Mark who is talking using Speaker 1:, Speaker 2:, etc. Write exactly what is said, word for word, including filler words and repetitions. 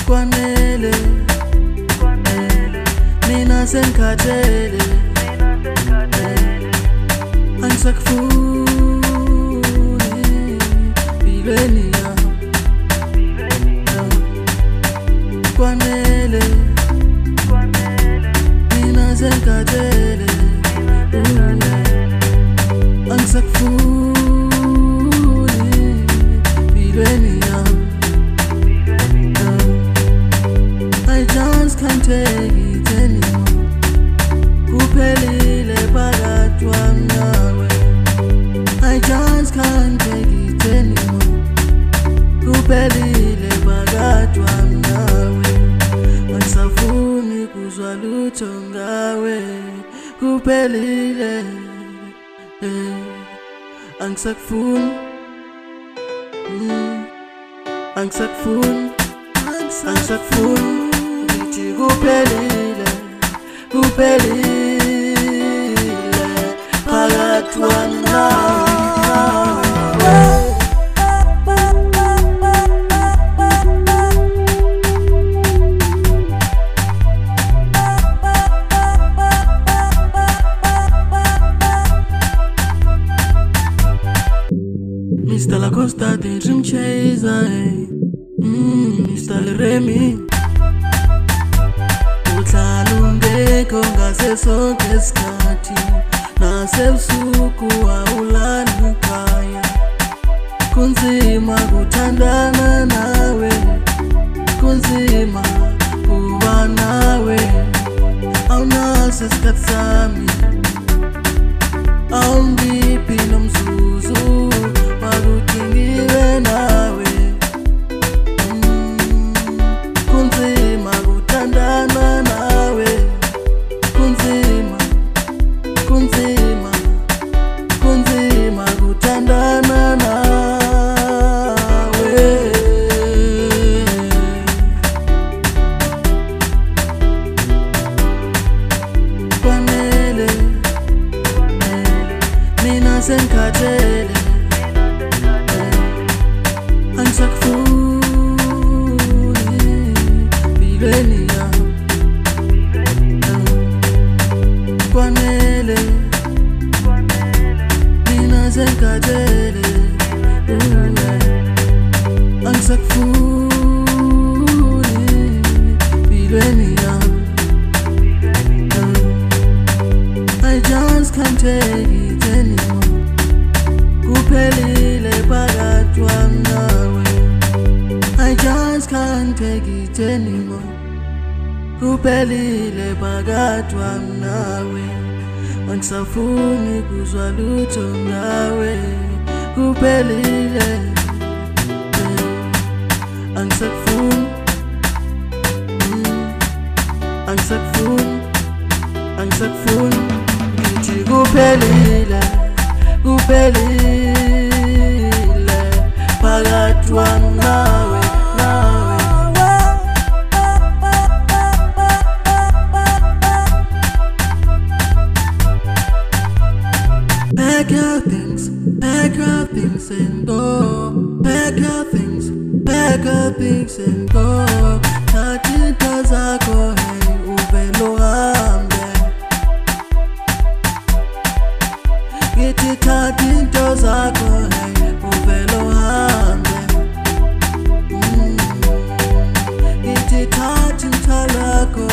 Speaker 1: kwanele mina sengikhathele angisakufuni empilweni yami kwanele mina sengikhathele angisakufuni empilweni yami I just can't take it anymore. Kuphelile phakathi kwami nawe. I just can't take it anymore. Kuphelile phakathi kwami nawe. Angisafuni kuzwa lutho ngawe. Kuphelile eh, angisakufuni mm, angisakufuni angisakufuni ngithi kuphelile kuphelile phakathi kwami nawe. Mister La Costa, the dream chaser, hey. mm, Mister Remy uhlala ungekho ngaso sonke isikhathi nasebusuku awulali ekhaya. Kunzima kuthandana nawe, kunzima kuba nawe. Awunaso isikhathi sami, awungiphi nomzuzu wakudingiwe nawe. mm, Kunzima kuthandana nawe, kunzima, kunzima, kunzima kuthandana nawe. Kwanele mina sengikhathele angisakufuni empilweni yami kwanele mina sengikhathele angisakufuni empilweni yami. I just can't take it anymore. Kuphelile phakathi kwami nawe. I just can't take it anymore. Kuphelile phakathi kwami nawe. Angisafuni kuzwa lutho ngawe. Kuphelile angisakufuni mm, angisakufuni angisakufuni ngithi kuphelile kuphelile phakathi kwami nawe nawe. Pack your things, pack your things and go. Pack your things, pack your things and go. Thatha into zakho hey uvele uhambe. Ngithi thatha into zakho hey uvele uhambe. Ngithi thatha umthwalo wakho